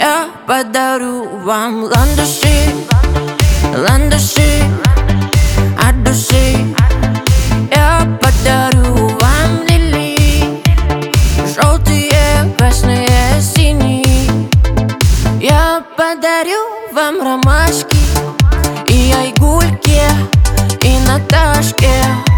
Я подарю вам ландыши, ландыши от души. Я подарю вам лилии, желтые, красные, синие. Я подарю вам ромашки и айгульки, и Наташке.